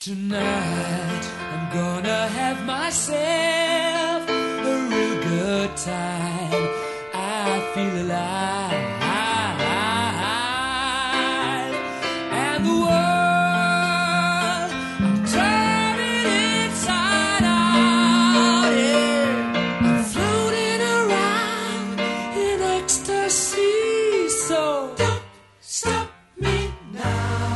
Tonight I'm gonna have myself a real good time. I feel alive, and the world I'm turning inside out. Yeah, I'm floating around in ecstasy. So don't stop me now.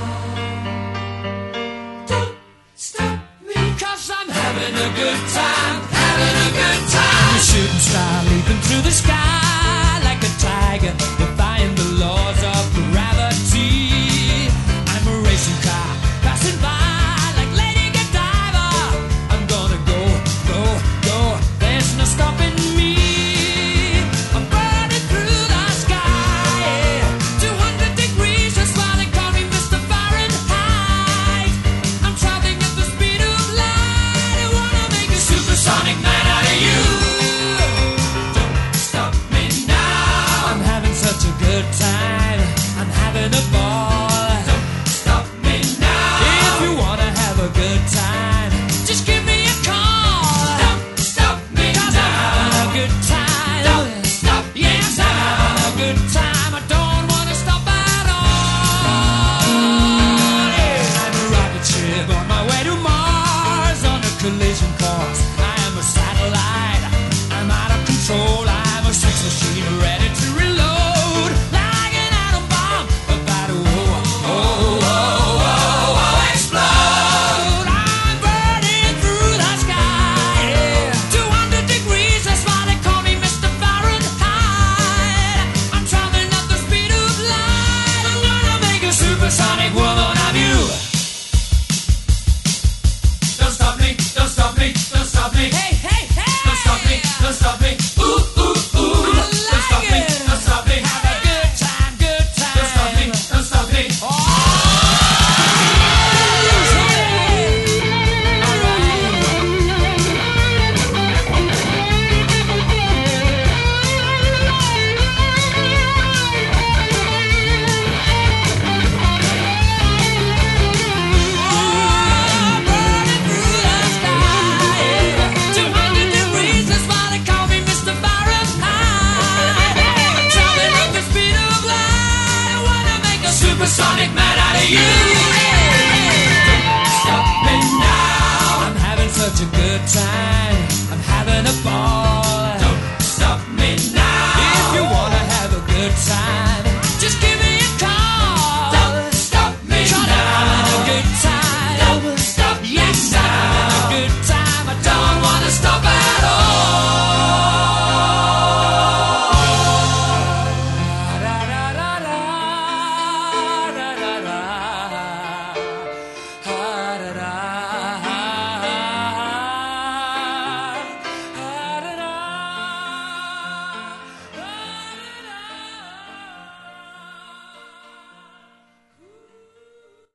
Having a good time, having a good time. A shooting star leaping through the sky like a tiger, defying the laws of gravity. I'm a racing car passing by like Lady Godiva. I'm gonna go, go, go. There's no stopping me. I'm burning through the sky, yeah. 200 degrees, that's why they call me Mr. Fahrenheit. I'm traveling at the speed of light. Supersonic man out of you. Don't stop me now. I'm having such a good time. I'm having a ball. Don't stop me now. If you wanna have a good time, just give me a call. Don't stop me now. 'Cause I'm having a good time. Don't stop me now. Yes, I'm having a good time. I don't wanna stop at all. Yeah. I'm a rocket ship on my way to Mars on a collision course. Satellite, I'm out of control. I'm a sex machine ready to reload, like an atom bomb about to explode. I'm burning through the sky, yeah. 200 degrees, that's why they call me Mr. Fahrenheit. I'm traveling at the speed of light. I'm gonna make a supersonic woman of you. Don't stop me, don't stop me, don't stop me. Hey, hey, hey! Don't stop me, don't stop me.